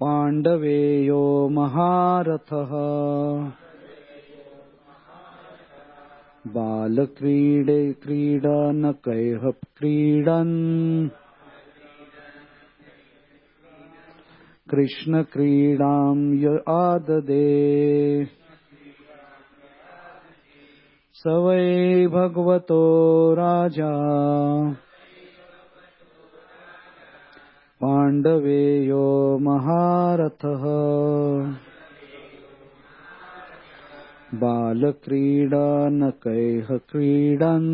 पाण्डवेयो महारथः बालक्रीडनकैः क्रीडन् कृष्णक्रीडां य आददे स वै भगवतो राजा पाण्डवेयो महारथः बालक्रीडनकैः क्रीडन्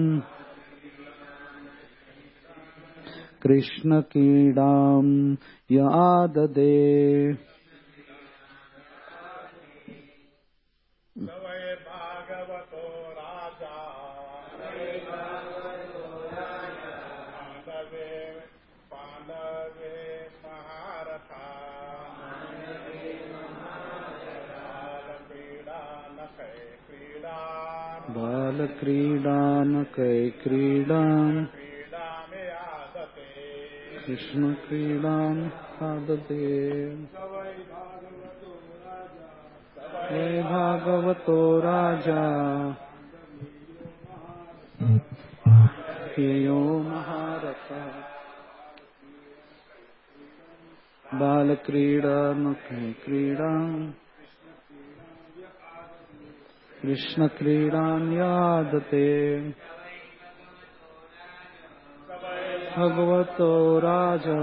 कृष्णक्रीडां य आददे बालक्रीडानकै क्रीडां कृष्णक्रीडाम् आददे वै भागवतो राजा पाण्डवेयो महारथः बालक्रीडानकै क्रीडां कृष्णक्रीडां यादते भगवतो राजा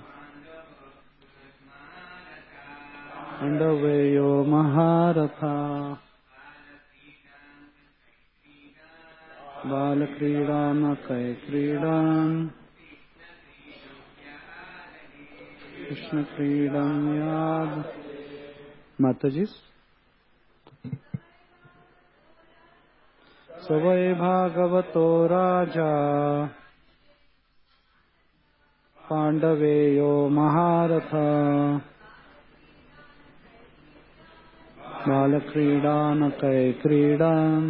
पाण्डवेयो महारथा बालक्रीडानकै क्रीडां कृष्णक्रीडां याद माताजी स वै भागवतो राजा पाण्डवेयो महारथा बालक्रीडानकै क्रीडां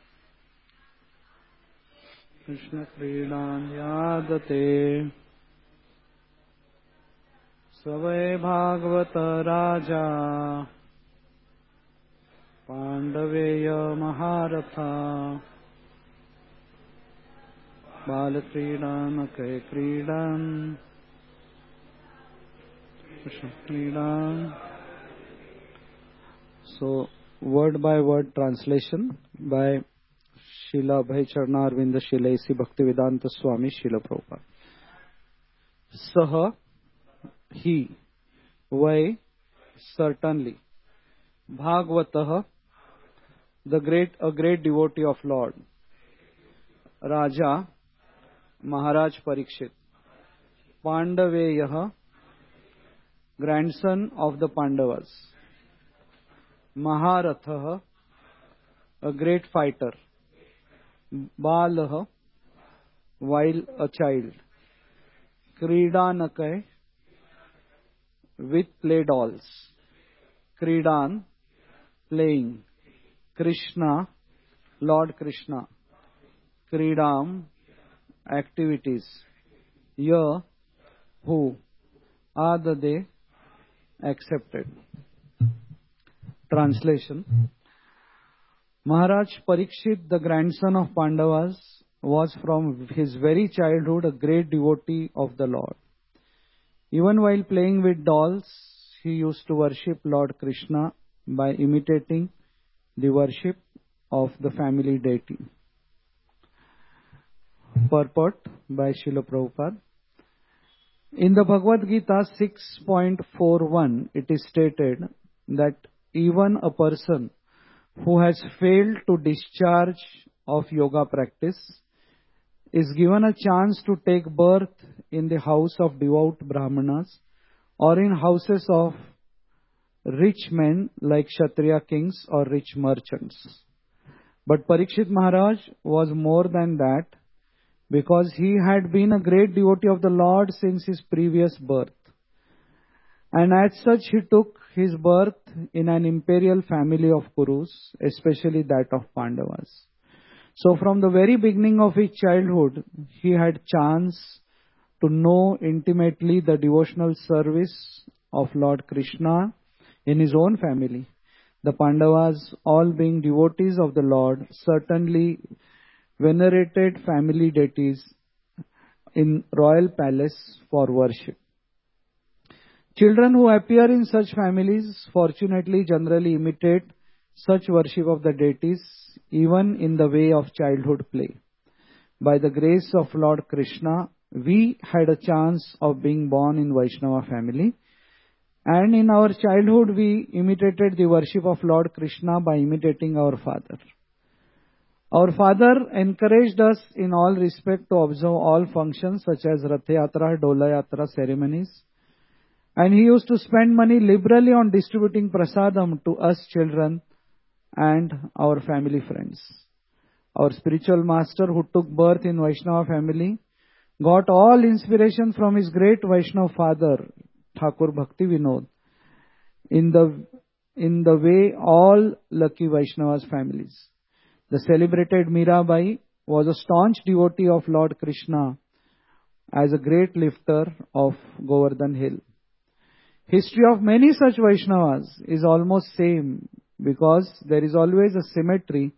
कृष्णक्रीडां यादते स वै भागवत राजा पाण्डवेय महारथा बालक्रीडानकै क्रीडां कृष्णक्रीडां. So, word by word translation by Srila Abhay Charanarvinda Srila A.C. Bhaktivedanta Swami Srila Prabhupada. Saha, he, vai, certainly, Bhagavatah, a great devotee of Lord, Raja, Maharaj Parikshit, Pandaveyah, grandson of the Pandavas, Maharathah, a great fighter, Balah, while a child, Kridanakai, with play dolls, Kridan, playing, Krishna, Lord Krishna, Kridam, activities, Ya, who, Adade, accepted. Translation. Maharaj Parikshit, the grandson of Pandavas, was from his very childhood a great devotee of the Lord. Even while playing with dolls, he used to worship Lord Krishna by imitating the worship of the family deity. Purport by Srila Prabhupada. In the Bhagavad Gita 6.41, it is stated that even a person who has failed to discharge of yoga practice is given a chance to take birth in the house of devout Brahmanas or in houses of rich men like Kshatriya kings or rich merchants. But Parikshit Maharaj was more than that, because he had been a great devotee of the Lord since his previous birth. And as such, he took his birth in an imperial family of Kurus, especially that of Pandavas. So from the very beginning of his childhood, he had chance to know intimately the devotional service of Lord Krishna in his own family. The Pandavas, all being devotees of the Lord, certainly venerated family deities in royal palace for worship. Children who appear in such families fortunately generally imitate such worship of the deities even in the way of childhood play. By the grace of Lord Krishna, we had a chance of being born in Vaishnava family, and in our childhood we imitated the worship of Lord Krishna by imitating our father. Our father encouraged us in all respect to observe all functions such as Rath Yatra, Dola Yatra ceremonies, and he used to spend money liberally on distributing prasadam to us children and our family friends. Our spiritual master, who took birth in Vaishnava family, got all inspiration from his great Vaishnava father, Thakur Bhakti Vinod, in the way all lucky Vaishnavas families. The celebrated Mirabai was a staunch devotee of Lord Krishna as a great lifter of Govardhan Hill. History of many such Vaishnavas is almost same because there is always a symmetry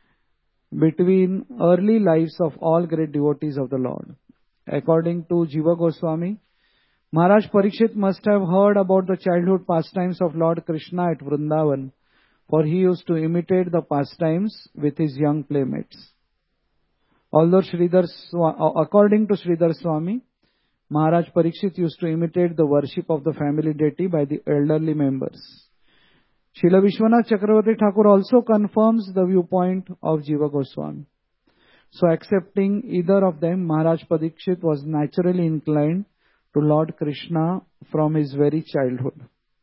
between early lives of all great devotees of the Lord. According to Jiva Goswami, Maharaj Parikshit must have heard about the childhood pastimes of Lord Krishna at Vrindavan, for he used to imitate the pastimes with his young playmates. Although according to Sridhar Swami, Maharaj Parikshit used to imitate the worship of the family deity by the elderly members. Srila Vishwanath Chakravarti Thakur also confirms the viewpoint of Jiva Goswami. So accepting either of them, Maharaj Parikshit was naturally inclined to Lord Krishna from his very childhood.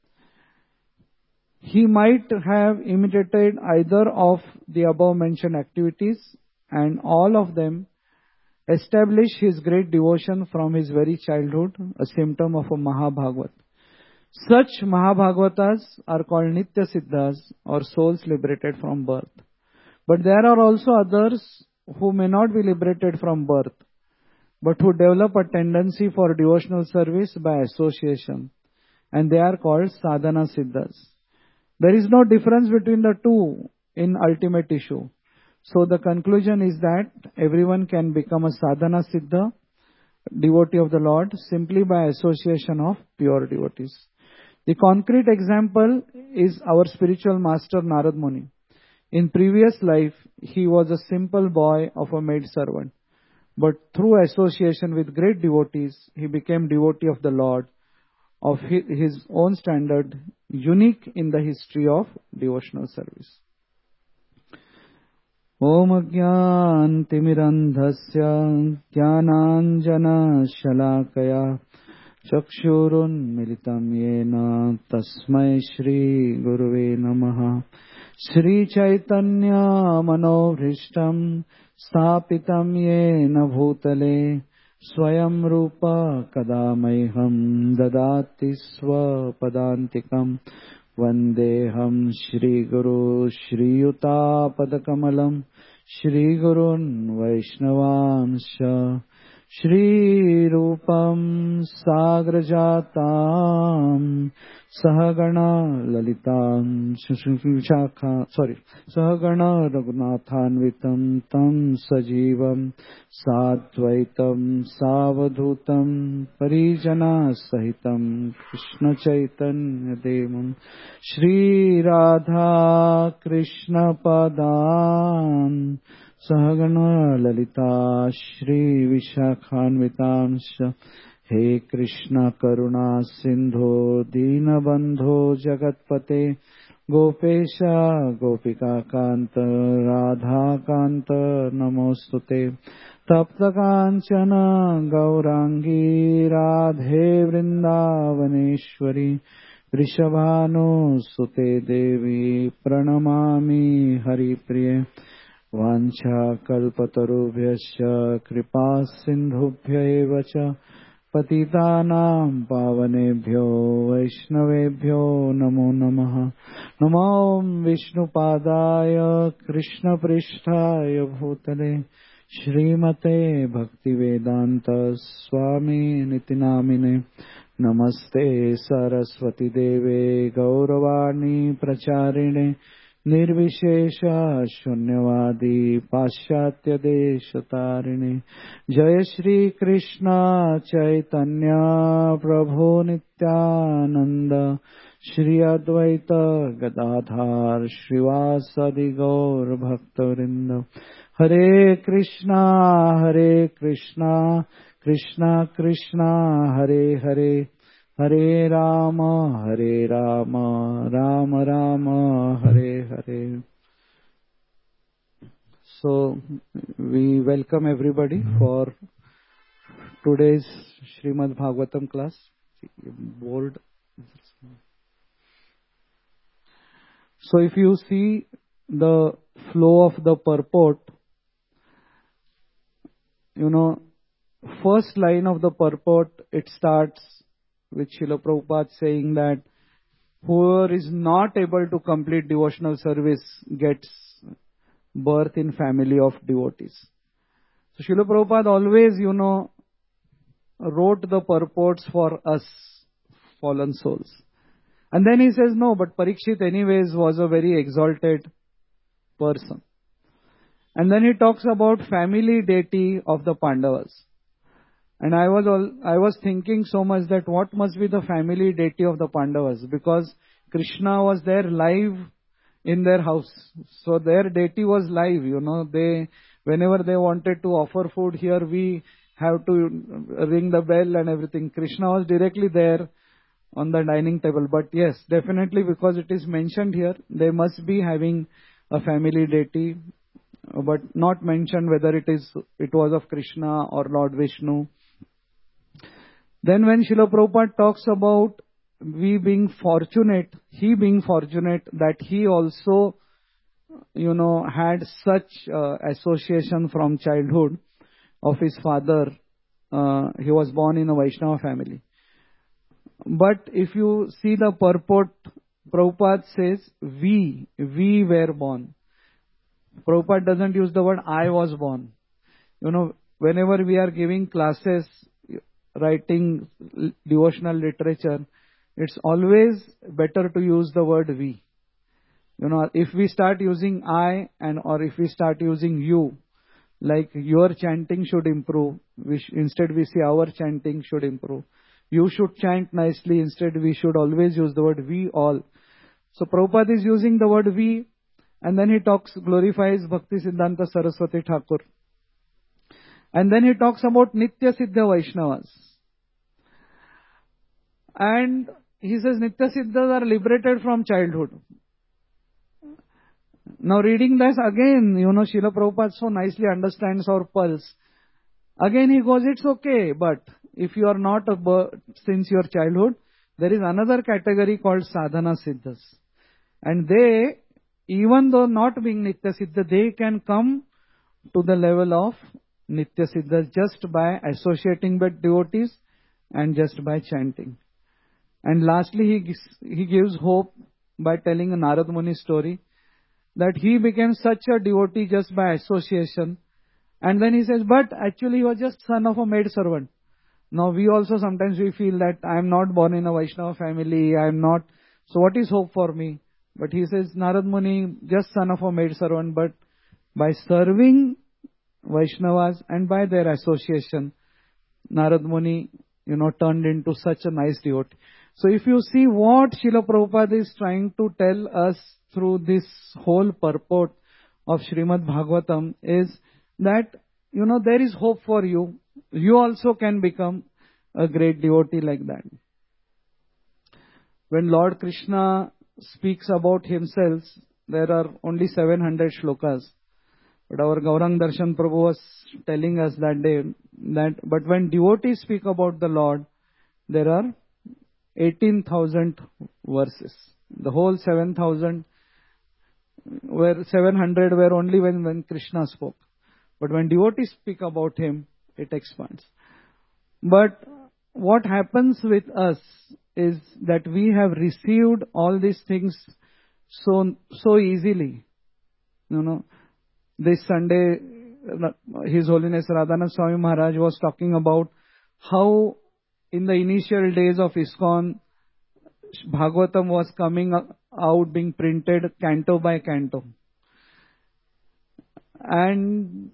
He might have imitated either of the above mentioned activities, and all of them establish his great devotion from his very childhood, a symptom of a Mahabhagavat. Such Mahabhagavatas are called Nitya Siddhas, or souls liberated from birth. But there are also others who may not be liberated from birth, but who develop a tendency for devotional service by association, and they are called Sadhana Siddhas. There is no difference between the two in ultimate issue. So the conclusion is that everyone can become a Sadhana Siddha, devotee of the Lord, simply by association of pure devotees. The concrete example is our spiritual master Narad Muni. In previous life, he was a simple boy of a maid servant. But through association with great devotees, he became devotee of the Lord of his own standard, unique in the history of devotional service. Om Ajnan Timirandhasya Jnananjana Shalakaya Chakshurun Militam Yena Tasmai Shri Guruve Namaha. Shri Chaitanya Manovhrishtam Stapitam Yena Bhutale Swayam Rupa Kadamaiham Dadati Swapadantikam Vandeham Shri Guru Shri Yuta Padakamalam Shri Gurun Vaishnavansha Shri Rupam Sagrajatam Sahagana Lalitam Sahagana Raghunathanvitam Tam Sajivam Satvaitam Savadhutam Parijana Sahitam Krishna Chaitanya Devam Shri Radha Krishna Padam Sahagana Lalita Shri Vishakhanvitamsha He Krishna Karuna Sindho Dinabandho Jagatpate Gopesha Gopika Kanta Radha Kanta Namostute Tapta Kanchana Gaurangi Radhe Vrindavaneshwari Vrishabhanu Sute Devi Pranamami Hari Priye Vancha kalpatarubhyasya kripa sindhubhya eva cha patitanam pavanebhyo vaishnavebhyo namo namaha. Namo Vishnu padaya Krishna pristhaya bhutale Shrimate Bhaktivedanta Swami Nitinamine नमस्ते सरस्वती देवे गौरवाणी प्रचारिणे निर्विशेष शून्यवादी पाश्चात्य देश तारिणे जय श्री कृष्ण चैतन्य प्रभु नित्यानंद श्री अद्वैत गदाधार श्रीवासदि गौर भक्तवृंद हरे Krishna Krishna Krishna Hare Hare Hare Ram Ram Ram Hare Hare. So we welcome everybody for today's Srimad Bhagavatam class. Board. So if you see the flow of the purport, first line of the purport, it starts with Srila Prabhupada saying that whoever is not able to complete devotional service gets birth in family of devotees. So Srila Prabhupada always, wrote the purports for us, fallen souls. And then he says, no, but Parikshit anyways was a very exalted person. And then he talks about family deity of the Pandavas. And I was thinking so much that what must be the family deity of the Pandavas, because Krishna was there live in their house. So their deity was live, they, whenever they wanted to offer food here, we have to ring the bell and everything. Krishna was directly there on the dining table. But yes, definitely because it is mentioned here, they must be having a family deity, but not mentioned whether it was of Krishna or Lord Vishnu. Then when Srila Prabhupada talks about he being fortunate that he also, had such association from childhood of his father. He was born in a Vaishnava family. But if you see the purport, Prabhupada says, we were born. Prabhupada doesn't use the word I was born. Whenever we are giving classes, writing devotional literature, it's always better to use the word we. If we start using I or if we start using you, like your chanting should improve, instead we say our chanting should improve. You should chant nicely, instead we should always use the word we all. So Prabhupada is using the word we, and then he glorifies Bhakti Siddhanta Saraswati Thakur. And then he talks about Nitya Siddha Vaishnavas. And he says Nitya Siddhas are liberated from childhood. Now reading this again, Srila Prabhupada so nicely understands our pulse. Again he goes, it's okay, but if you are not since your childhood, there is another category called Sadhana Siddhas. And they, even though not being Nitya Siddha, they can come to the level of Nitya Siddhas just by associating with devotees and just by chanting. And lastly, he gives hope by telling a Narad Muni story that he became such a devotee just by association. And then he says, but actually he was just son of a maid servant. Now we also sometimes we feel that I am not born in a Vaishnava family, I am not, so what is hope for me? But he says, Narad Muni, just son of a maid servant, but by serving Vaishnavas and by their association, Narad Muni, turned into such a nice devotee. So if you see what Srila Prabhupada is trying to tell us through this whole purport of Srimad Bhagavatam is that, there is hope for you. You also can become a great devotee like that. When Lord Krishna speaks about himself, there are only 700 shlokas. But our Gaurang Darshan Prabhu was telling us that day but when devotees speak about the Lord, there are 18,000 verses. The whole 700 were only when Krishna spoke. But when devotees speak about him, it expands. But what happens with us is that we have received all these things so easily. This Sunday, His Holiness Radhanand Swami Maharaj was talking about how in the initial days of ISKCON, Bhagavatam was coming out, being printed canto by canto. And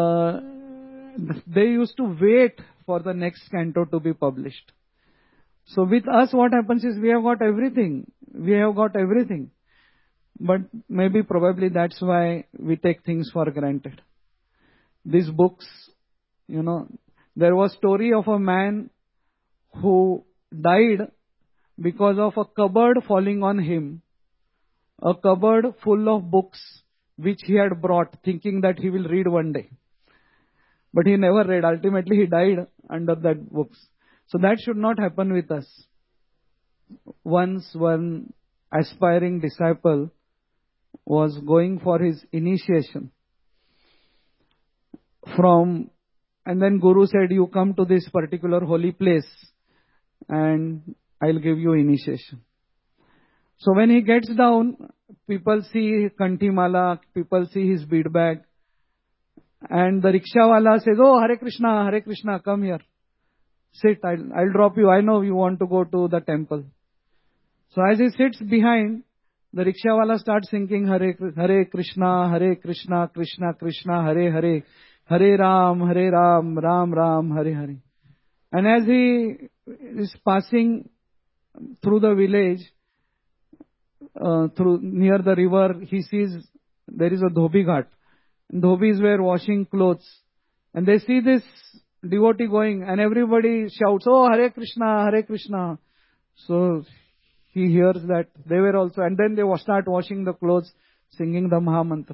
they used to wait for the next canto to be published. So with us, what happens is we have got everything. We have got everything. But maybe probably that's why we take things for granted. These books, there was story of a man who died because of a cupboard falling on him. A cupboard full of books which he had brought thinking that he will read one day. But he never read. Ultimately he died under that books. So that should not happen with us. Once one aspiring disciple was going for his initiation and then Guru said, you come to this particular holy place and I'll give you initiation. So when he gets down, people see Kanti Mala, people see his bead bag, and the rickshawala says, oh, Hare Krishna, come here. Sit, I'll drop you. I know you want to go to the temple. So as he sits behind, the rickshawala starts singing Hare Krishna, Krishna Krishna, Hare Hare, Hare Ram, Ram Ram, Hare Hare. And as he is passing through the village, near the river, he sees there is a dhobi ghat. Dhobis were washing clothes. And they see this devotee going and everybody shouts, oh, Hare Krishna. So he hears that they were also, and then they start washing the clothes, singing the Mahamantra.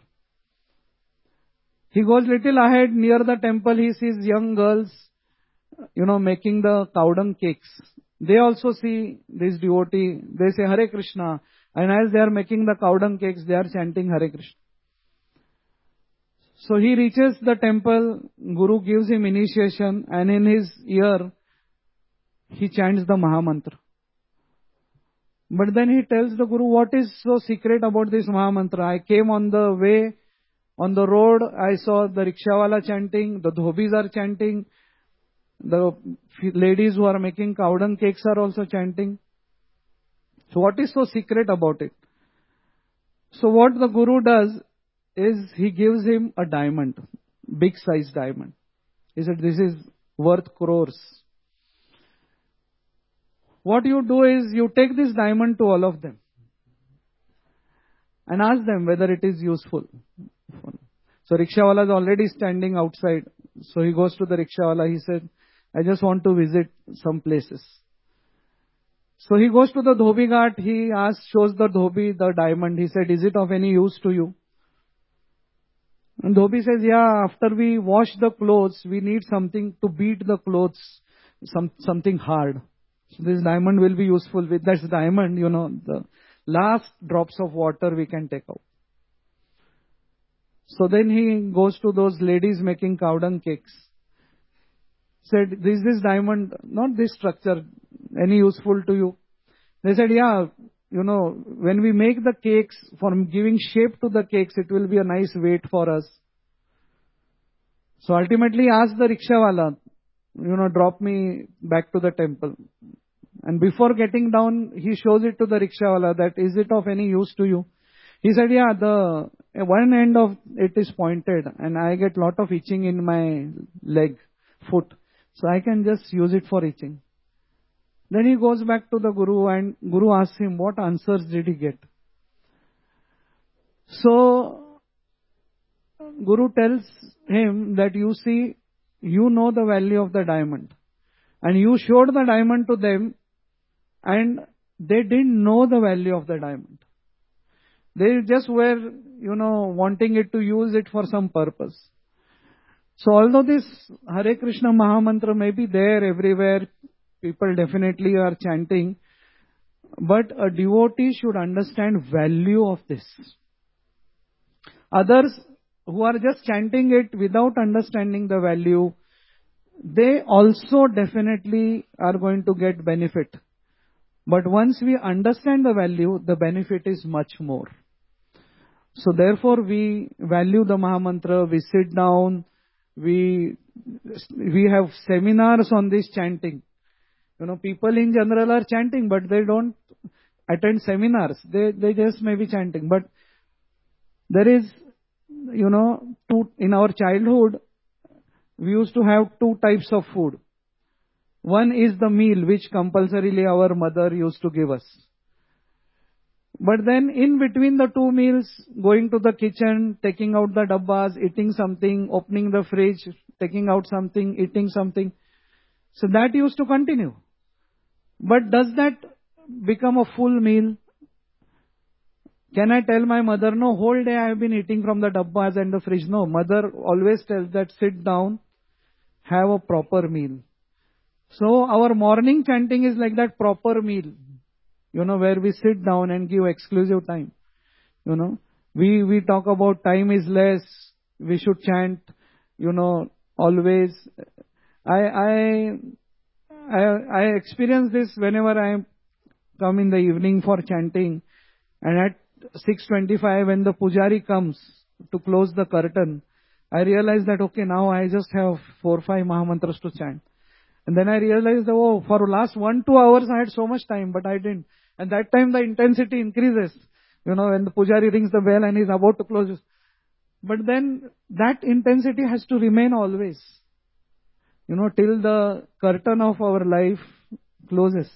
He goes little ahead near the temple, he sees young girls, making the cow dung cakes. They also see this devotee, they say Hare Krishna, and as they are making the cow dung cakes, they are chanting Hare Krishna. So he reaches the temple, Guru gives him initiation, and in his ear, he chants the Mahamantra. But then he tells the Guru, what is so secret about this Mahamantra? I came on the way, on the road, I saw the rickshawala chanting, the dhobis are chanting, the ladies who are making cow dung cakes are also chanting. So what is so secret about it? So what the Guru does is he gives him a diamond, big size diamond. He said, this is worth crores. What you do is you take this diamond to all of them and ask them whether it is useful. So rickshawala is already standing outside. So he goes to the rickshawala. He said, I just want to visit some places. So he goes to the dhobi ghat. He shows the dhobi the diamond. He said, is it of any use to you? And dhobi says, yeah, after we wash the clothes, we need something to beat the clothes, something hard. So this diamond will be useful. With that diamond, the last drops of water we can take out. So then he goes to those ladies making cow dung cakes. Said, is this diamond, not this structure, any useful to you? They said, yeah, when we make the cakes, for giving shape to the cakes, it will be a nice weight for us. So ultimately ask the rickshawala, drop me back to the temple. And before getting down, he shows it to the rickshawala that, is it of any use to you? He said, yeah, the one end of it is pointed and I get lot of itching in my foot. So I can just use it for itching. Then he goes back to the Guru and Guru asks him, what answers did he get? So Guru tells him that you see, you know the value of the diamond. And you showed the diamond to them and they didn't know the value of the diamond. They just were, wanting it to use it for some purpose. So although this Hare Krishna Mahamantra may be there everywhere, people definitely are chanting, but a devotee should understand value of this. Others who are just chanting it without understanding the value, they also definitely are going to get benefit. But once we understand the value, the benefit is much more. So therefore we value the Mahamantra, we sit down, we have seminars on this chanting. People in general are chanting, but they don't attend seminars. They just may be chanting. But there is, in our childhood, we used to have two types of food. One is the meal which compulsorily our mother used to give us. But then in between the two meals, going to the kitchen, taking out the dabbas, eating something, opening the fridge, taking out something, eating something. So that used to continue. But does that become a full meal? Can I tell my mother, no, whole day I have been eating from the dabbas and the fridge? No, mother always tells that sit down, have a proper meal. So our morning chanting is like that proper meal, where we sit down and give exclusive time. We talk about time is less, we should chant, always. I experience this whenever I come in the evening for chanting, and at 6:25 when the pujari comes to close the curtain, I realize that okay, now I just have 4-5 Mahamantras to chant. And then I realized, oh, for last 1-2 hours I had so much time, but I didn't. And that time the intensity increases, when the pujari rings the bell and he's about to close. But then that intensity has to remain always, till the curtain of our life closes.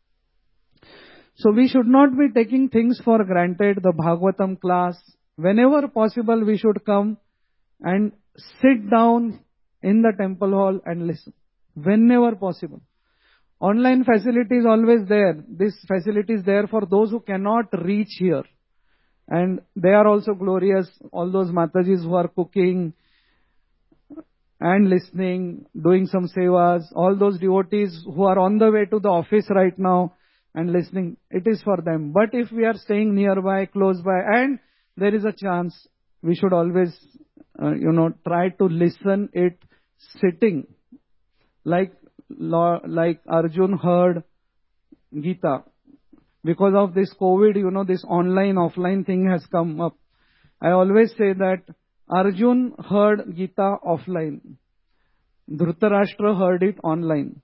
So we should not be taking things for granted. The Bhagavatam class, whenever possible, we should come and sit down in the temple hall and listen. Whenever possible. Online facility is always there. This facility is there for those who cannot reach here. And they are also glorious. All those Matajis who are cooking and listening, doing some sevas. All those devotees who are on the way to the office right now and listening. It is for them. But if we are staying nearby, close by, and there is a chance, we should always, try to listen it sitting. Like Arjun heard Gita. Because of this COVID, this online, offline thing has come up. I always say that Arjun heard Gita offline. Dhritarashtra heard it online.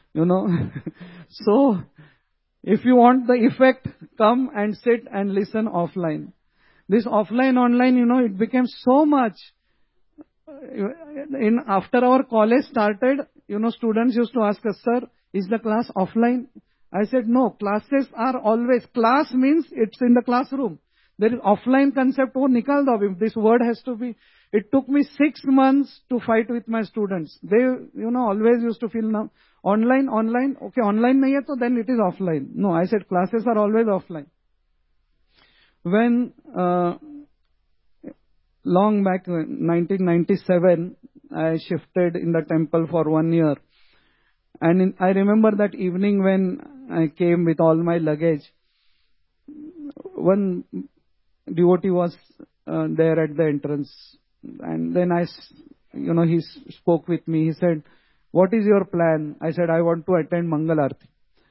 So, if you want the effect, come and sit and listen offline. This offline, online, it became so much. After our college started, students used to ask us, sir, is the class offline? I said, no, classes are always, class means it's in the classroom. There is offline concept, oh, nikal do, this word has to be, it took me 6 months to fight with my students. They, always used to feel now, online, okay, online nahi hai, so then it is offline. No, I said classes are always offline. When, long back, 1997, I shifted in the temple for 1 year. And I remember that evening when I came with all my luggage, one devotee was there at the entrance. And then he spoke with me. He said, what is your plan? I said, I want to attend Mangal Aarti.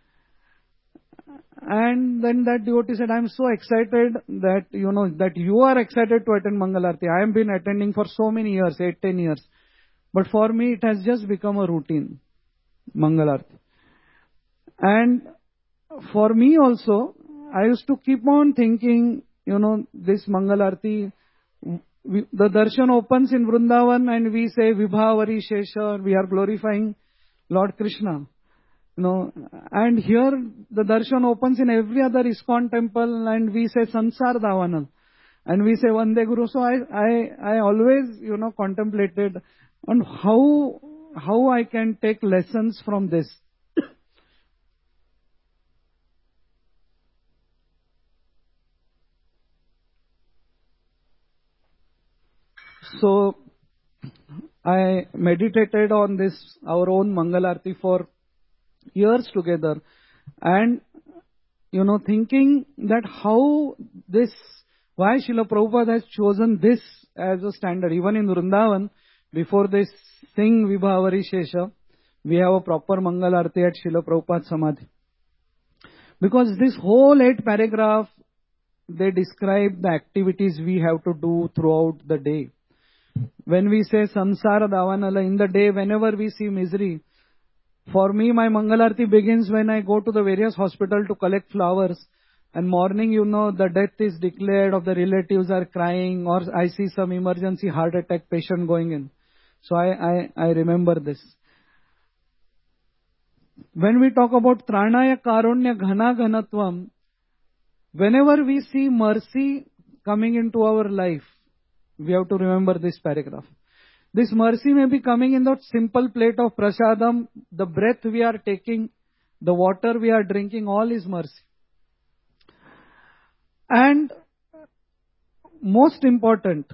And then that devotee said, I am so excited that, that you are excited to attend Mangal Aarti. I have been attending for so many years, 8-10 years. But for me, it has just become a routine, Mangal Aarti. And for me also, I used to keep on thinking, this Mangal Aarti, the darshan opens in Vrindavan and we say Vibhavari Shesha, we are glorifying Lord Krishna. And here the darshan opens in every other ISKCON temple and we say Sansar Davanal. And we say Vande Guru. So I always, contemplated on how I can take lessons from this. So I meditated on this, our own Mangal Aarti for years together, and thinking that why Srila Prabhupada has chosen this as a standard. Even in Vrindavan, before they sing Vibhavari Shesha, we have a proper Mangal Aarti at Srila Prabhupada Samadhi. Because this whole 8 paragraph, they describe the activities we have to do throughout the day. When we say Samsara Davanala, in the day, whenever we see misery, For me, my Mangalarti begins when I go to the various hospital to collect flowers. And morning, the death is declared, or the relatives are crying, or I see some emergency heart attack patient going in. So I remember this. When we talk about Tranaya Karunya Ghana Ghanatvam, whenever we see mercy coming into our life, we have to remember this paragraph. This mercy may be coming in that simple plate of prasadam, the breath we are taking, the water we are drinking, all is mercy. And most important,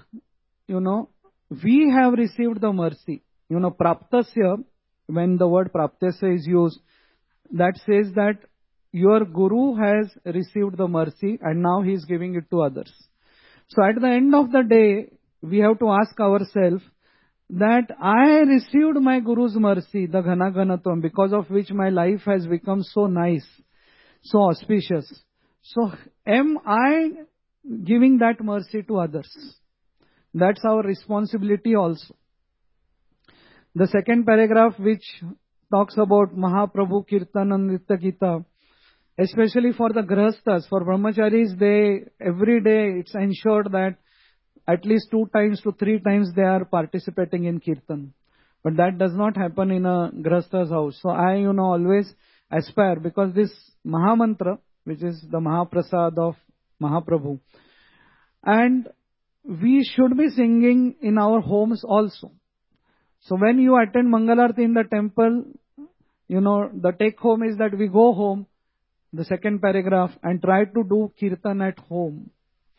we have received the mercy. Praptasya, when the word praptasya is used, that says that your guru has received the mercy and now he is giving it to others. So at the end of the day, we have to ask ourselves that I received my guru's mercy, the Ghana Ghanatvam, because of which my life has become so nice, so auspicious. So am I giving that mercy to others? That's our responsibility also. The second paragraph, which talks about Mahaprabhu Kirtan and Nritya Gita, especially for the Grahasthas, for Brahmacharis, every day it's ensured that at least 2 times to 3 times they are participating in Kirtan. But that does not happen in a Grahastha's house. So I, always aspire, because this Mahamantra, which is the Mahaprasad of Mahaprabhu, and we should be singing in our homes also. So when you attend Mangalarti in the temple, the take home is that we go home, the second paragraph, and try to do Kirtan at home.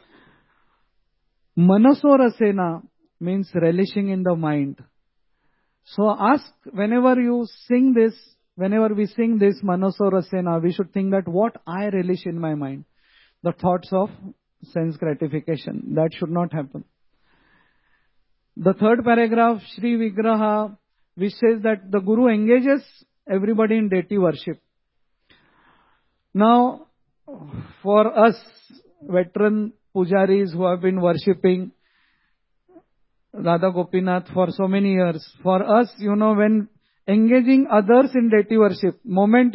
Manaso Rasena means relishing in the mind. So ask, whenever we sing this Manaso Rasena, we should think that what I relish in my mind. The thoughts of sense gratification. That should not happen. The third paragraph, Shri Vigraha, which says that the Guru engages everybody in deity worship. Now, for us, veteran pujaris who have been worshipping Radha Gopinath for so many years, for us, when engaging others in deity worship, moment,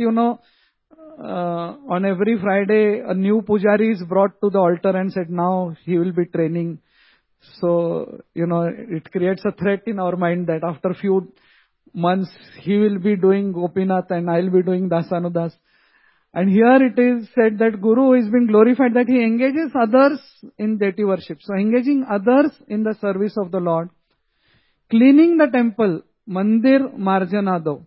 on every Friday, a new pujari is brought to the altar and said, now he will be training. So, it creates a threat in our mind that after few months, he will be doing Gopinath and I will be doing Dasanudas. And here it is said that Guru is being glorified, that he engages others in deity worship. So engaging others in the service of the Lord. Cleaning the temple, Mandir Marjanado.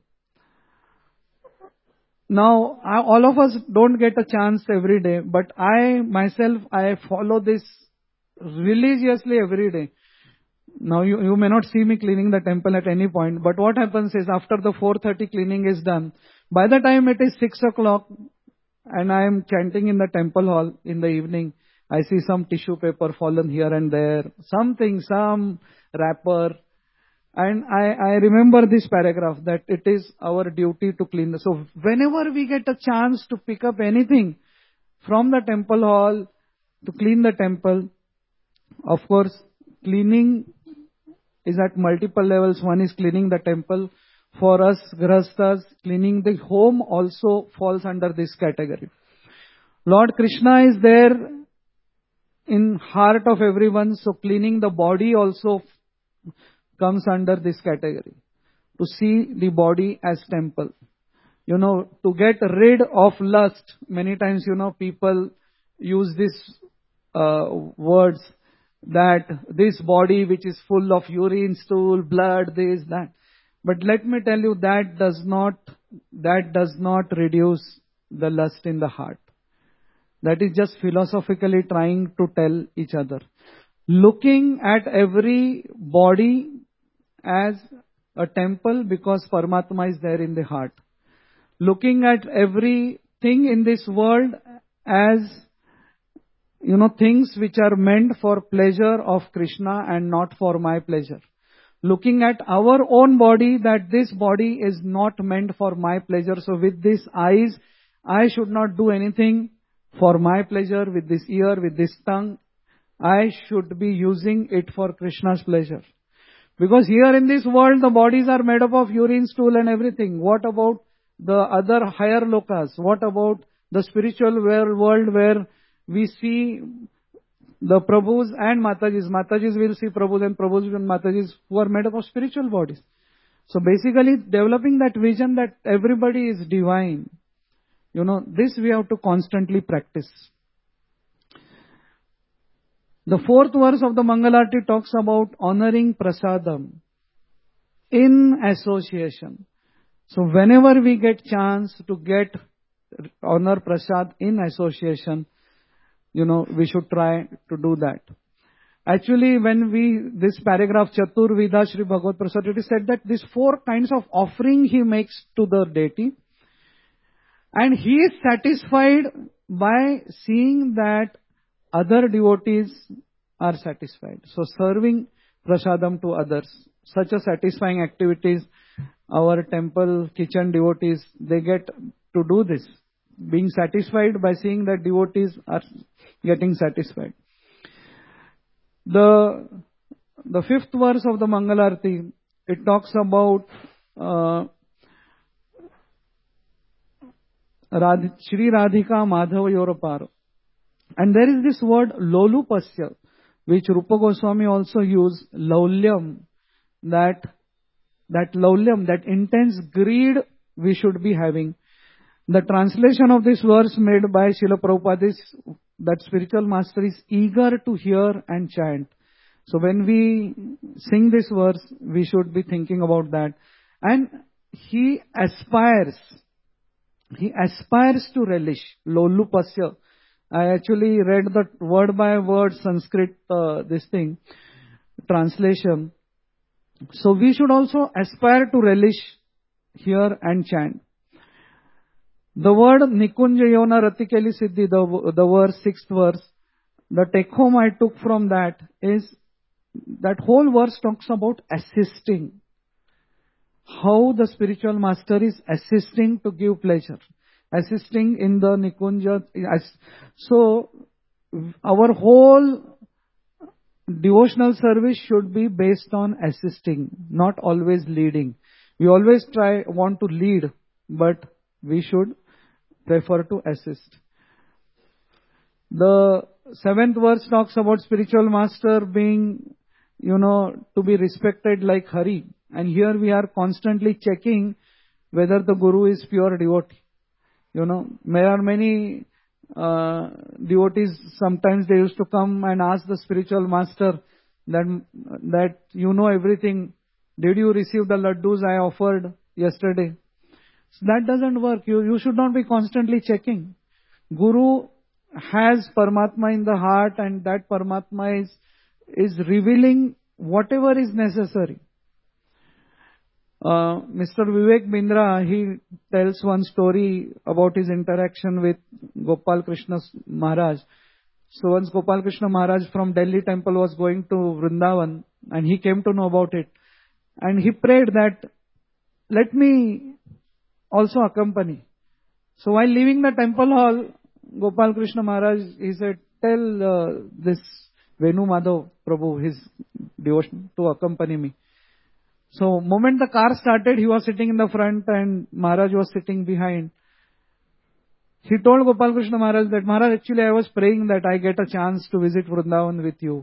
Now, all of us don't get a chance every day, but I follow this religiously every day. Now, you may not see me cleaning the temple at any point, but what happens is after the 4:30 cleaning is done, by the time it is 6 o'clock and I am chanting in the temple hall in the evening, I see some tissue paper fallen here and there, some wrapper. And I remember this paragraph that it is our duty to clean. So whenever we get a chance to pick up anything from the temple hall to clean the temple, of course, cleaning is at multiple levels. One is cleaning the temple. For us, Grahasthas, cleaning the home also falls under this category. Lord Krishna is there in heart of everyone, so cleaning the body also comes under this category. To see the body as temple. To get rid of lust. Many times, people use these words that this body which is full of urine, stool, blood, this, that. But let me tell you, that does not reduce the lust in the heart. That is just philosophically trying to tell each other. Looking at every body as a temple because Paramatma is there in the heart. Looking at everything in this world as, things which are meant for pleasure of Krishna and not for my pleasure. Looking at our own body, that this body is not meant for my pleasure. So with these eyes, I should not do anything for my pleasure. With this ear, with this tongue, I should be using it for Krishna's pleasure. Because here in this world, the bodies are made up of urine, stool and everything. What about the other higher lokas? What about the spiritual world where we see the Prabhus and Matajis? Matajis will see Prabhus and Prabhus and Matajis who are made up of spiritual bodies. So basically developing that vision that everybody is divine. This we have to constantly practice. The fourth verse of the Mangalarti talks about honoring prasadam in association. So whenever we get chance to honor prasad in association, we should try to do that. Actually, this paragraph Chatur Vida Shri Bhagavad Prasad, it is said that these 4 kinds of offering he makes to the deity. And he is satisfied by seeing that other devotees are satisfied. So serving prasadam to others, such a satisfying activities, our temple kitchen devotees, they get to do this, being satisfied by seeing that devotees are getting satisfied. The 5th verse of the Mangalarti, it talks about Shri Radhika Madhava Yoraparo. And there is this word lolupasya, which Rupa Goswami also used, laulyam, that laulyam, that intense greed we should be having. The translation of this verse made by Srila Prabhupada is that spiritual master is eager to hear and chant. So when we sing this verse, we should be thinking about that. And he aspires to relish, lolupasya. I actually read the word by word Sanskrit, translation. So we should also aspire to relish, hear and chant. The word Nikunja Yona Ratikeli Siddhi, the verse, 6th verse, the take home I took from that is, that whole verse talks about assisting. How the spiritual master is assisting to give pleasure. Assisting in the Nikunja. So, our whole devotional service should be based on assisting, not always leading. We always want to lead, but we should prefer to assist. The 7th verse talks about spiritual master being, to be respected like Hari. And here we are constantly checking whether the Guru is pure devotee. There are many devotees, sometimes they used to come and ask the spiritual master that everything. Did you receive the laddus I offered yesterday? So that doesn't work. You should not be constantly checking. Guru has Paramatma in the heart, and that Paramatma is revealing whatever is necessary. Mr. Vivek Bindra, he tells one story about his interaction with Gopal Krishna Maharaj. So once Gopal Krishna Maharaj from Delhi temple was going to Vrindavan, and he came to know about it. And he prayed that, let me also accompany. So while leaving the temple hall, Gopal Krishna Maharaj, he said, tell this Venu Madhav Prabhu, his devotion, to accompany me. So moment the car started, he was sitting in the front and Maharaj was sitting behind. He told Gopal Krishna Maharaj that, Maharaj, actually I was praying that I get a chance to visit Vrindavan with you.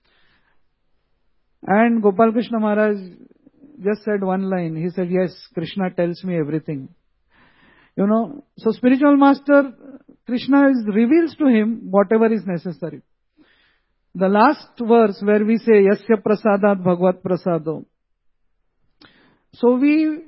And Gopal Krishna Maharaj just said one line. He said, yes, Krishna tells me everything. So spiritual master, Krishna reveals to him whatever is necessary. The last verse where we say, Yasya prasadat bhagavad prasado. So we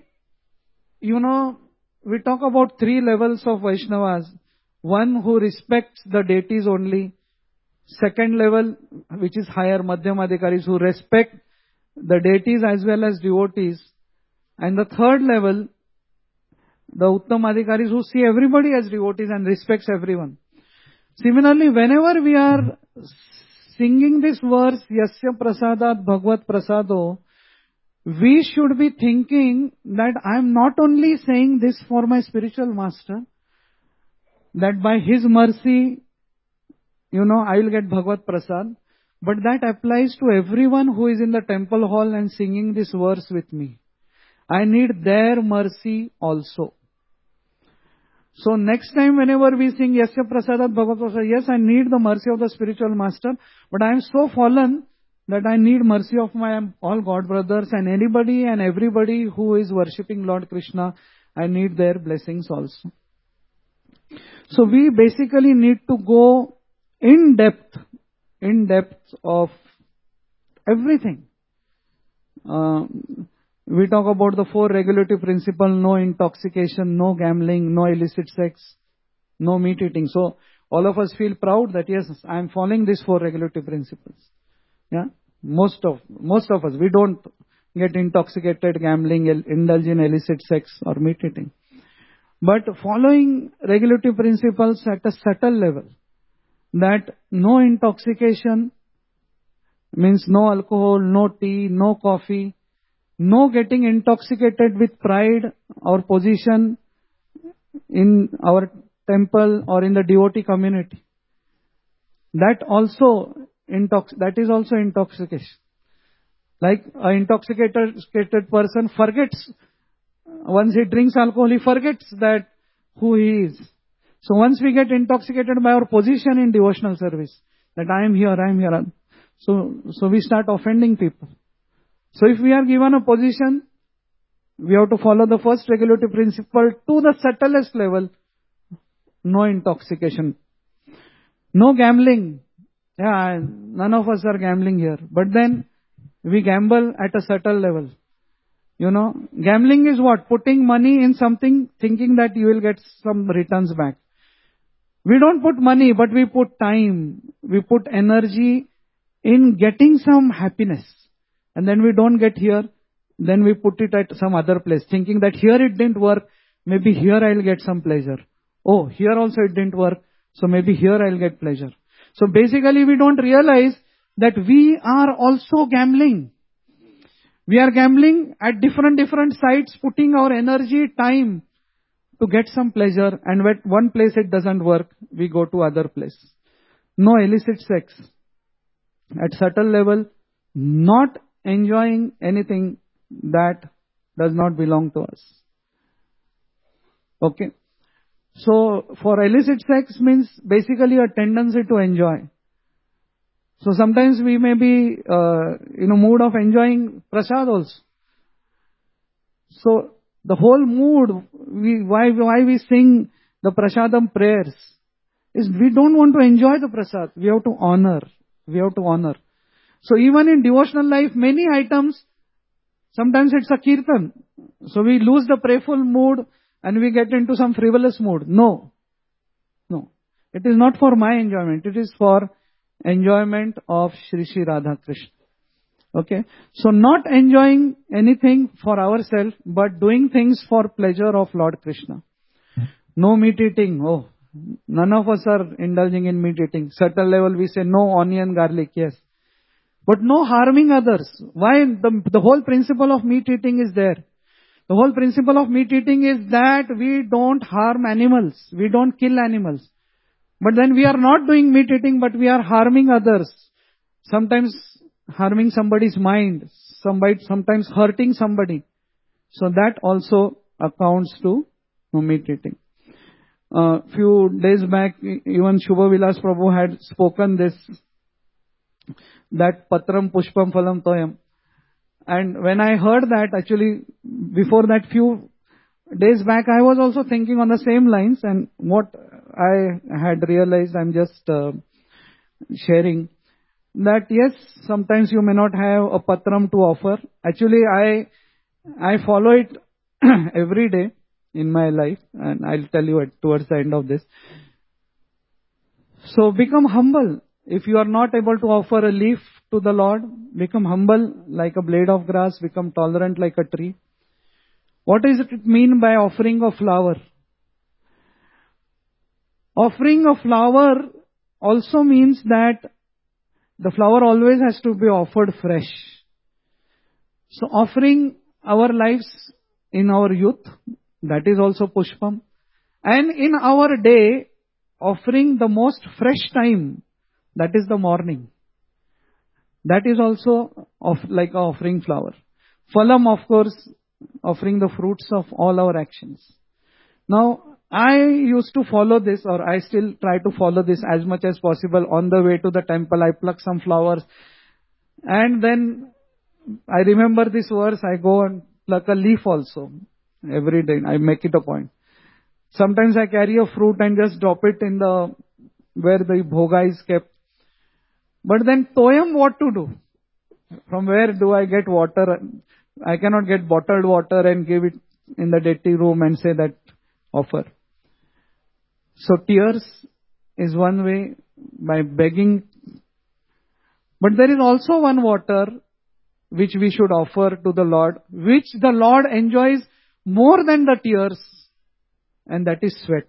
talk about 3 levels of Vaishnavas. One who respects the deities only. Second level, which is higher, Madhyamadikaris, who respect the deities as well as devotees. And the third level, the Uttamadikaris, who see everybody as devotees and respects everyone. Similarly, whenever we are singing this verse, Yasya prasadat bhagavad prasado, we should be thinking that I am not only saying this for my spiritual master, that by his mercy, I will get Bhagavad Prasad, But that applies to everyone who is in the temple hall and singing this verse with me. I need their mercy also. So next time whenever we sing Yasya Prasadat Bhagavat Prasad, yes, I need the mercy of the spiritual master, but I am so fallen that I need mercy of my all God brothers and anybody and everybody who is worshipping Lord Krishna. I need their blessings also. So we basically need to go in depth of everything. We talk about the 4 regulative principles: no intoxication, no gambling, no illicit sex, no meat eating. So all of us feel proud that yes, I am following these 4 regulative principles. Yeah, most of us, we don't get intoxicated, gambling, indulge in illicit sex or meat eating. But following regulative principles at a subtle level, that no intoxication means no alcohol, no tea, no coffee, no getting intoxicated with pride or position in our temple or in the devotee community. That is also intoxication. Like an intoxicated person forgets, once he drinks alcohol, he forgets that who he is. So once we get intoxicated by our position in devotional service, that I am here. So we start offending people. So if we are given a position, we have to follow the first regulative principle to the subtlest level. No intoxication. No gambling. Yeah, none of us are gambling here. But then we gamble at a subtle level. Gambling is what? Putting money in something thinking that you will get some returns back. We don't put money, but we put time. We put energy in getting some happiness. And then we don't get here. Then we put it at some other place, thinking that here it didn't work. Maybe here I'll get some pleasure. Oh, here also it didn't work. So maybe here I'll get pleasure. So basically we don't realize that we are also gambling. We are gambling at different sites, putting our energy, time to get some pleasure. And when one place it doesn't work, we go to other place. No illicit sex. At subtle level, not enjoying anything that does not belong to us. Okay. So for illicit sex means basically a tendency to enjoy. So sometimes we may be in a mood of enjoying prasad also. So the whole mood, why we sing the prasadam prayers, is we don't want to enjoy the prasad. We have to honor. So even in devotional life, many items, sometimes it's a kirtan. So we lose the prayerful mood and we get into some frivolous mood. No. It is not for my enjoyment. It is for enjoyment of Shri Shri Radha Krishna. Okay. So not enjoying anything for ourselves, but doing things for pleasure of Lord Krishna. No meat eating. Oh, none of us are indulging in meat eating. Subtle level we say no onion, garlic, yes. But no harming others. Why? The whole principle of meat eating is there. The whole principle of meat eating is that we don't harm animals. We don't kill animals. But then we are not doing meat eating, but we are harming others. Sometimes harming somebody's mind. Sometimes hurting somebody. So that also accounts to meat eating. Few days back, even Shubha Vilas Prabhu had spoken this, that Patram Pushpam Phalam Toyam. And when I heard that, actually, before that few days back, I was also thinking on the same lines, and what I had realized, I'm just sharing, that yes, sometimes you may not have a patram to offer. Actually, I follow it every day in my life, and I'll tell you towards the end of this. So become humble. If you are not able to offer a leaf to the Lord, become humble like a blade of grass, become tolerant like a tree. What does it mean by offering a flower? Offering a flower also means that the flower always has to be offered fresh. So offering our lives in our youth, that is also pushpam. And in our day, offering the most fresh time, that is the morning. That is also like a offering flower. Phalam, of course, offering the fruits of all our actions. Now, I used to follow this, or I still try to follow this as much as possible. On the way to the temple, I pluck some flowers. And then I remember this verse, I go and pluck a leaf also. Every day, I make it a point. Sometimes I carry a fruit and just drop it in where the bhoga is kept. But then toyam, what to do? From where do I get water? I cannot get bottled water and give it in the deity room and say that offer. So tears is one way, by begging. But there is also one water which we should offer to the Lord, which the Lord enjoys more than the tears, and that is sweat.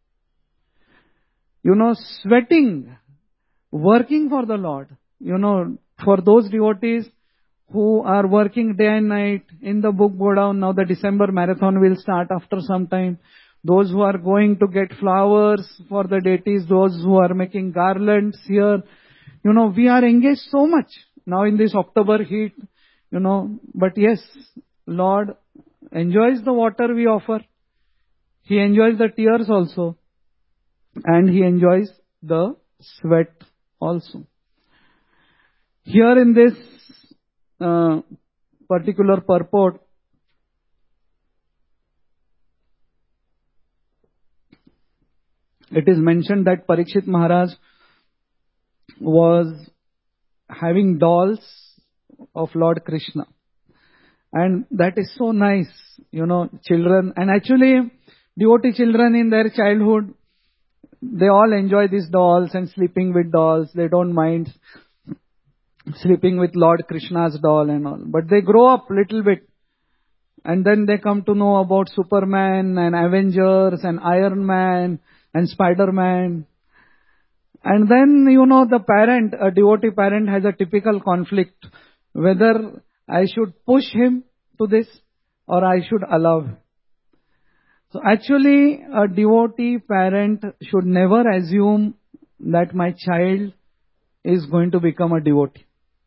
Sweating, working for the Lord. For those devotees who are working day and night in the book go down, now the December marathon will start after some time. Those who are going to get flowers for the deities, those who are making garlands here, we are engaged so much now in this October heat, but yes, Lord enjoys the water we offer. He enjoys the tears also. And He enjoys the sweat also. Here in this particular purport, it is mentioned that Parikshit Maharaj was having dolls of Lord Krishna. And that is so nice, children. And actually, devotee children in their childhood, they all enjoy these dolls and sleeping with dolls. They don't mind sleeping with Lord Krishna's doll and all. But they grow up little bit. And then they come to know about Superman and Avengers and Iron Man and Spider-Man. And then, the parent, a devotee parent, has a typical conflict whether I should push him to this or I should allow him. So actually, a devotee parent should never assume that my child is going to become a devotee.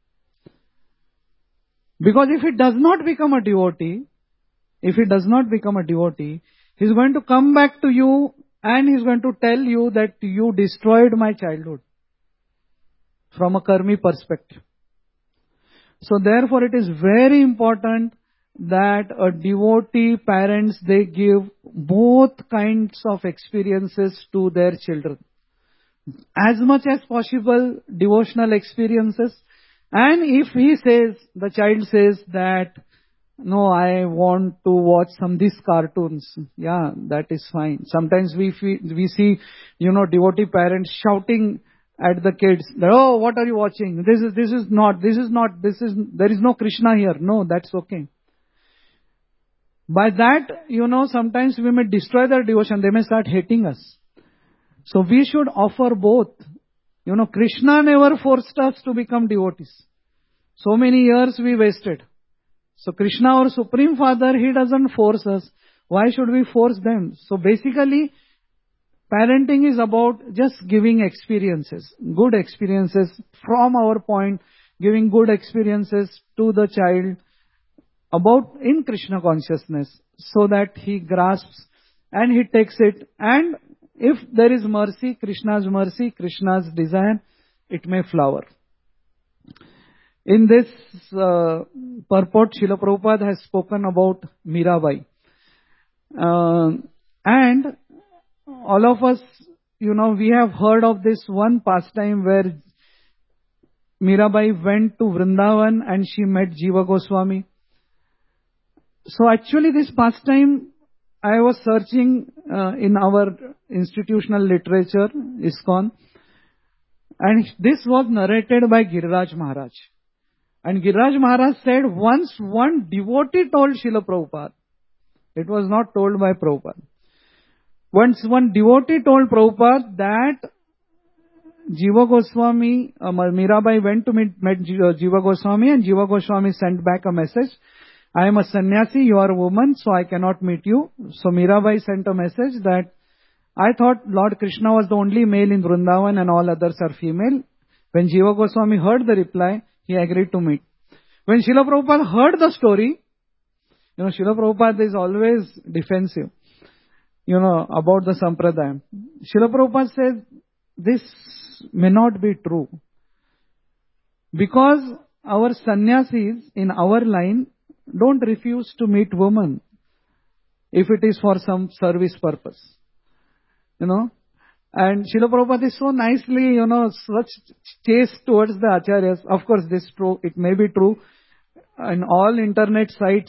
Because if he does not become a devotee, he's going to come back to you and he's going to tell you that you destroyed my childhood from a karmi perspective. So therefore it is very important that a devotee parents, they give both kinds of experiences to their children. As much as possible, devotional experiences. And if the child says that, no, I want to watch these cartoons. Yeah, that is fine. Sometimes we see, devotee parents shouting at the kids, oh, what are you watching? There is no Krishna here. No, that's okay. By that, sometimes we may destroy their devotion. They may start hating us. So we should offer both. Krishna never forced us to become devotees. So many years we wasted. So Krishna, our Supreme Father, He doesn't force us. Why should we force them? So basically, parenting is about just giving experiences, good experiences from our point, giving good experiences to the child about in Krishna consciousness so that he grasps and he takes it. And if there is mercy, Krishna's desire, it may flower. In this purport, Srila Prabhupada has spoken about Mirabai. And all of us, we have heard of this one pastime where Mirabai went to Vrindavan and she met Jiva Goswami. So actually this pastime, I was searching in our institutional literature, ISKCON, and this was narrated by Giriraj Maharaj. And Giriraj Maharaj said, once one devotee told Srila Prabhupada, it was not told by Prabhupada. Once one devotee told Prabhupada that Jiva Goswami, Mirabai went to meet Jiva Goswami, and Jiva Goswami sent back a message, I am a sannyasi, you are a woman, so I cannot meet you. So Mirabai sent a message that I thought Lord Krishna was the only male in Vrindavan and all others are female. When Jiva Goswami heard the reply, he agreed to meet. When Srila Prabhupada heard the story, Srila Prabhupada is always defensive, about the Sampradaya. Srila Prabhupada said, this may not be true. Because our sannyasis in our line don't refuse to meet women if it is for some service purpose. And Srila Prabhupada is so nicely, such chaste towards the acharyas. Of course, this is true. It may be true. In all internet sites,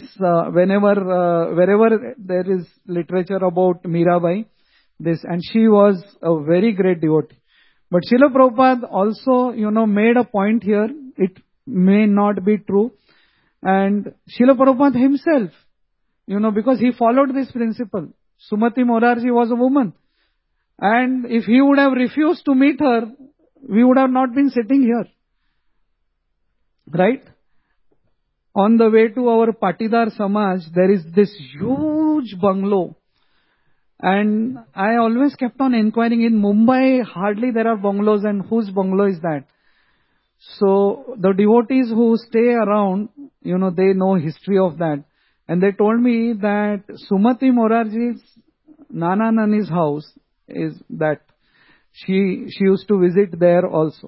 wherever there is literature about Mirabai, and she was a very great devotee. But Srila Prabhupada also, made a point here. It may not be true. And Srila Prabhupada himself, because he followed this principle. Sumati Morarji was a woman. And if he would have refused to meet her, we would have not been sitting here. Right? On the way to our Patidar Samaj, there is this huge bungalow. And I always kept on inquiring, in Mumbai, hardly there are bungalows, and whose bungalow is that? So the devotees who stay around, they know history of that. And they told me that Sumati Morarji's Nana Nani's house is that. She used to visit there also.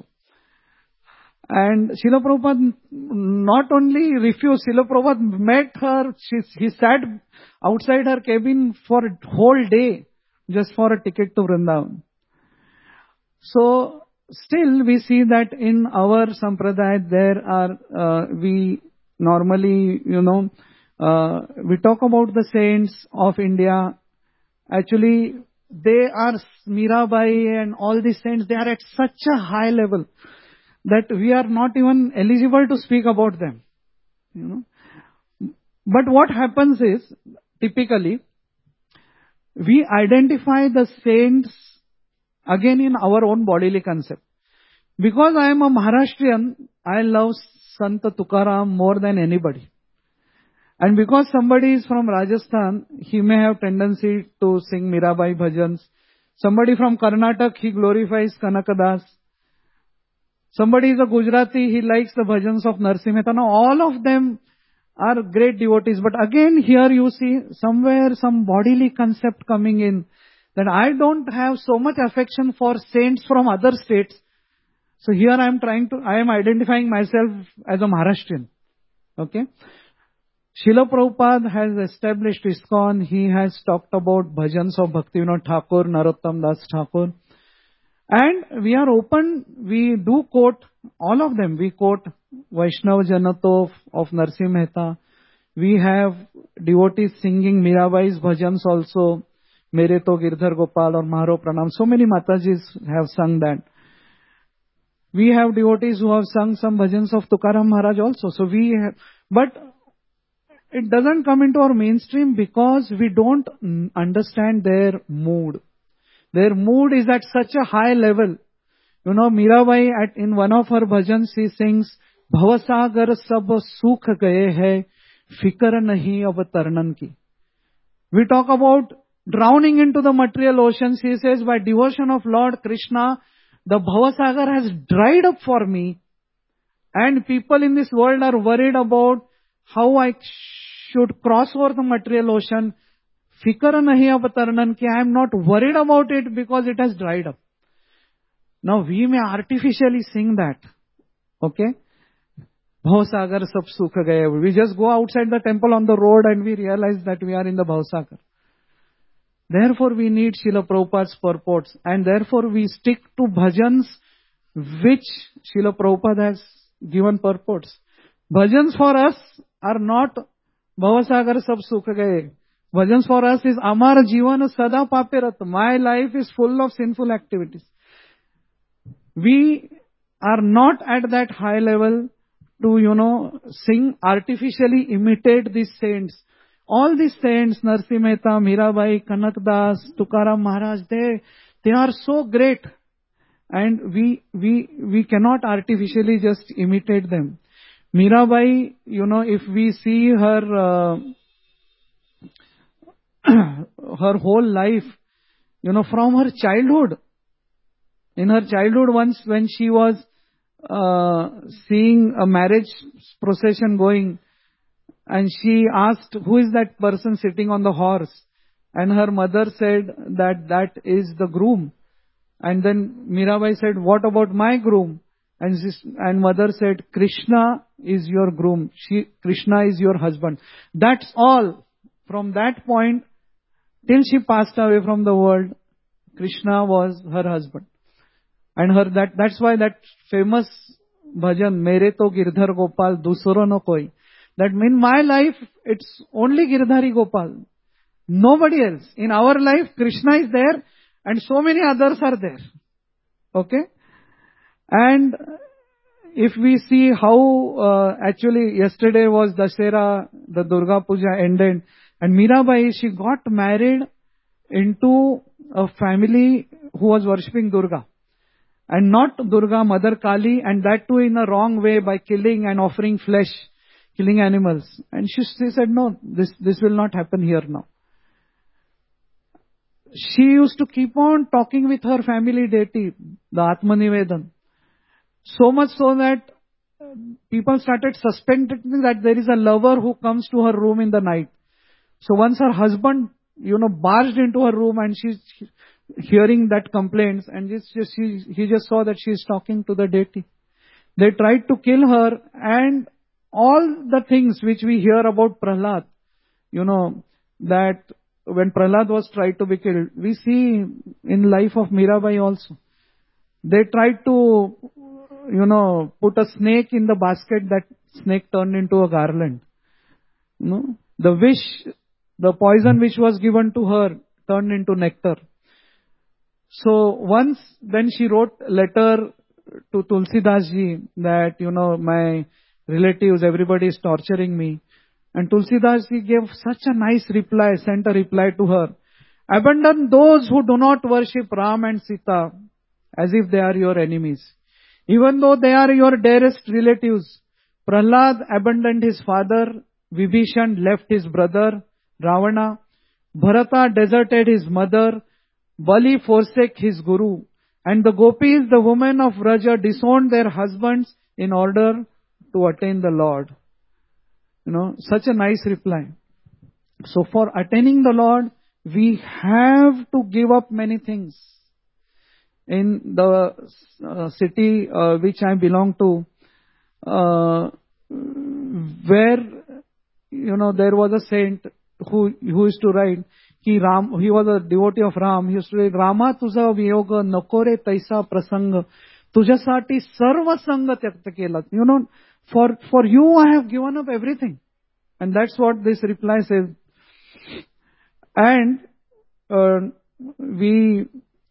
And Srila Prabhupada not only refused, Srila Prabhupada met her, he sat outside her cabin for a whole day just for a ticket to Vrindavan. So, still we see that in our Sampradaya there are, we normally, we talk about the saints of India. Actually, they are Mirabai and all these saints, they are at such a high level that we are not even eligible to speak about them. But what happens is, typically, we identify the saints again in our own bodily concept. Because I am a Maharashtrian, I love Sant Tukaram more than anybody. And because somebody is from Rajasthan, he may have tendency to sing Mirabai bhajans. Somebody from Karnataka, he glorifies Kanakadas. Somebody is a Gujarati, he likes the bhajans of Narsimha Mehta. Now all of them are great devotees. But again here you see somewhere some bodily concept coming in. That I don't have so much affection for saints from other states. So here I am identifying myself as a Maharashtrian. Okay. Srila Prabhupada has established ISKCON. He has talked about bhajans of Bhaktivinoda Thakur, Narottam Das Thakur. And we are open, we do quote all of them. We quote Vaishnav Janato of Narsimha Mehta. We have devotees singing Mirabai's bhajans also. Mere to Girdhar Gopal or Maharo Pranam. So many Matajis have sung that. We have devotees who have sung some bhajans of Tukaram Maharaj also. So but it doesn't come into our mainstream because we don't understand their mood. Their mood is at such a high level. Mirabai in one of her bhajans, she sings, Bhavasagar sab sukh gaye hai, fikar nahi ab tarnan ki. We talk about drowning into the material ocean. She says, by devotion of Lord Krishna, the Bhavasagar has dried up for me. And people in this world are worried about how I should cross over the material ocean. Fikar nahi ab tarnan ki. I am not worried about it because it has dried up. Now we may artificially sing that. Okay? Bhavasagar sab sukh gaye. We just go outside the temple on the road and we realize that we are in the Bhavasagar. Therefore we need Srila Prabhupada's purports. And therefore we stick to bhajans which Srila Prabhupada has given purports. Bhajans for us are not Bhavasagar sab sukh gaye. Bhajans for us is Amar Jivan Sada Papirat. My life is full of sinful activities. We are not at that high level to, sing, artificially imitate these saints. All these saints, Narsimha Mehta, Mirabai, Kanakdas, Tukaram Maharaj, they are so great. And we cannot artificially just imitate them. Mirabai, if we see her, her whole life, from her childhood. In her childhood once when she was seeing a marriage procession going, and she asked, who is that person sitting on the horse? And her mother said that that is the groom. And then Mirabai said, what about my groom? And mother said, Krishna is your groom. Krishna is your husband. That's all. From that point till she passed away from the world, Krishna was her husband. And that's why that famous bhajan, Mere to Girdhar Gopal, Dusro no koi. That in my life, it's only Girdhari Gopal. Nobody else. In our life, Krishna is there and so many others are there. Okay? And if we see how actually yesterday was Dasera, the Durga Puja ended, and Mirabai, she got married into a family who was worshipping Durga. And not Durga, Mother Kali, and that too in a wrong way by killing and offering flesh, killing animals. And she said, no, this will not happen here now. She used to keep on talking with her family deity, the Atmanivedan. So much so that people started suspecting that there is a lover who comes to her room in the night. So once her husband, barged into her room and she's hearing that complaints, and he just saw that she is talking to the deity. They tried to kill her, and all the things which we hear about Prahlad, that when Prahlad was tried to be killed, we see in life of Mirabai also. They tried to, put a snake in the basket, that snake turned into a garland. The poison which was given to her turned into nectar. So once, then she wrote a letter to Tulsidas ji that, my relatives, everybody is torturing me. And Tulsidas ji gave such a nice reply, sent a reply to her. Abandon those who do not worship Ram and Sita as if they are your enemies. Even though they are your dearest relatives. Prahlad abandoned his father, Vibhishan left his brother, Ravana, Bharata deserted his mother, Bali forsake his guru, and the gopis, the women of Vraja, disowned their husbands in order to attain the Lord. Such a nice reply. So for attaining the Lord, we have to give up many things. In the city which I belong to, where, there was a saint who used to write, he was a devotee of Ram. He used to say, Rama tuja viyoga nakore taisa prasanga, tujasati sarva sanga tyakta kela. For you I have given up everything. And that's what this reply says. And we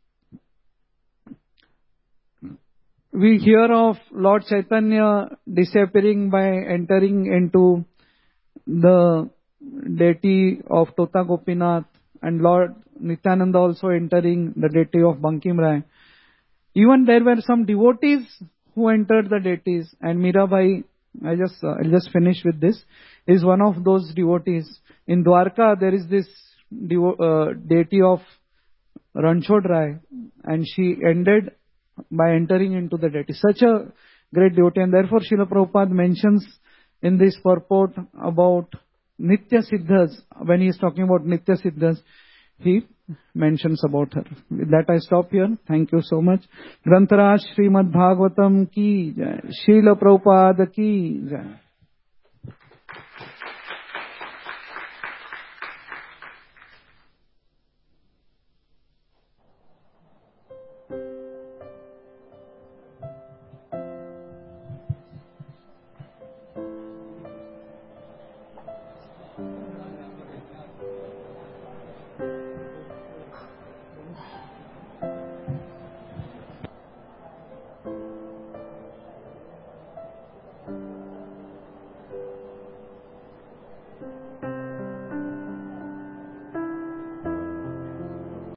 hear of Lord Chaitanya disappearing by entering into the deity of Tota Gopinath, and Lord Nityananda also entering the deity of Bankim Rai. Even there were some devotees who entered the deities, and Mirabai, I'll just finish with this, is one of those devotees. In Dwarka, there is this deity of Ranchod Rai, and she ended by entering into the deity. Such a great devotee, and therefore Srila Prabhupada mentions in this purport about Nitya Siddhas. When he is talking about Nitya Siddhas, he mentions about her. With that I stop here. Thank you so much. Grantaraj Srimad Bhagavatam ki jai. Srila Prabhupada ki jai.